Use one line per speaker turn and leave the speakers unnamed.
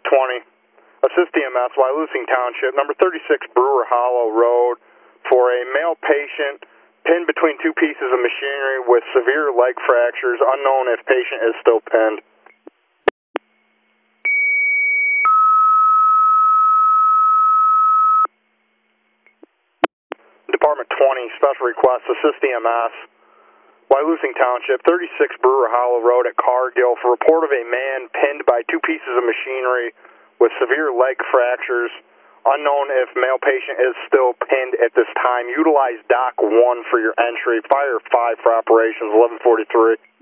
20, assist EMS, Wyalusing Township, number 36 Brewer Hollow Road, for a male patient pinned between two pieces of machinery with severe leg fractures, unknown if patient is still pinned. Department 20, special request, assist EMS, Wyalusing Township, 36 Brewer Hollow Road at Cargill, for report of a man pinned by two pieces of machinery with severe leg fractures, unknown if male patient is still pinned at this time. Utilize Dock 1 for your entry. Fire 5 for operations, 1143.